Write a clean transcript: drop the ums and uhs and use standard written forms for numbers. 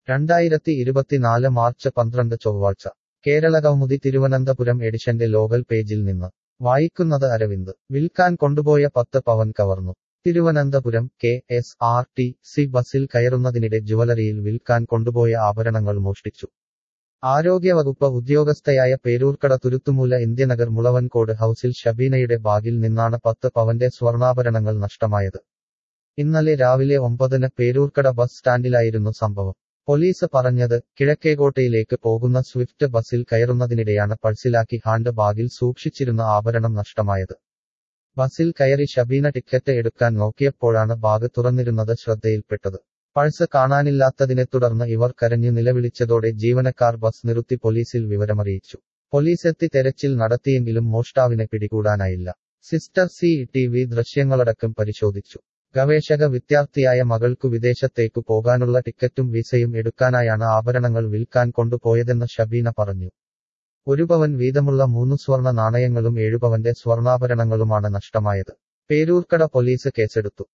2024 March 12 ചൊവ്വാഴ്ച കേരളകൗമുദി തിരുവനന്തപുരം എഡിഷന്റെ local പേജിൽ നിന്ന് വായിക്കുന്നത് അരവിന്ദ് വിൽക്കാൻ കൊണ്ടുപോയ 10 പവൻ കവർന്നു തിരുവനന്തപുരം KSRTC ബസിൽ കയറുന്നതിനിടെ ജുവലറിയിൽ വിൽക്കാൻ കൊണ്ടുപോയ ആഭരണങ്ങൾ മോഷ്ടിച്ചു ആരോഗ്യവകുപ്പ് ഉദ്യോഗസ്ഥയായ പേരൂർക്കട തുരുത്തുമൂല ഇന്ത്യനഗർ മുളവൻകോട് ഹൌസിൽ ഷബീനയുടെ ബാഗിൽ നിന്നാണ് 10 പവന്റെ സ്വർണ്ണാഭരണങ്ങൾ നഷ്ടമായത് ഇന്നലെ രാവിലെ 9-ന് പേരൂർക്കട ബസ് സ്റ്റാൻഡിലായിരുന്നു സംഭവം പോലീസ് പറഞ്ഞത് കിഴക്കേകോട്ടയിലേക്ക് പോകുന്ന സ്വിഫ്റ്റ് ബസിൽ കയറുന്നതിനിടെയാണ് പഴ്സിലാക്കി ഹാൻഡ് ബാഗിൽ സൂക്ഷിച്ചിരുന്ന ആഭരണം നഷ്ടമായത് ബസിൽ കയറി ഷബീന ടിക്കറ്റ് എടുക്കാൻ നോക്കിയപ്പോഴാണ് ബാഗ് തുറന്നിരുന്നത് ശ്രദ്ധയിൽപ്പെട്ടത് പഴ്സ് കാണാനില്ലാത്തതിനെ തുടർന്ന് ഇവർ കരഞ്ഞു നിലവിളിച്ചതോടെ ജീവനക്കാർ ബസ് നിർത്തി പോലീസിൽ വിവരമറിയിച്ചു പോലീസെത്തി തെരച്ചിൽ നടത്തിയെങ്കിലും മോഷ്ടാവിനെ പിടികൂടാനായില്ല സിസ്റ്റർ CCTV ദൃശ്യങ്ങളടക്കം പരിശോധിച്ചു ഗവേഷക വിദ്യാർത്ഥിയായ മകൾക്കു വിദേശത്തേക്കു പോകാനുള്ള ടിക്കറ്റും വിസയും എടുക്കാനായാണ് ആഭരണങ്ങൾ വിൽക്കാൻ കൊണ്ടുപോയതെന്ന് ഷബീന പറഞ്ഞു 1 പവൻ വീതമുള്ള 3 സ്വർണ്ണ നാണയങ്ങളും 7 പവന്റെ സ്വർണ്ണാഭരണങ്ങളുമാണ് നഷ്ടമായത് പേരൂർക്കട പോലീസ് കേസെടുത്തു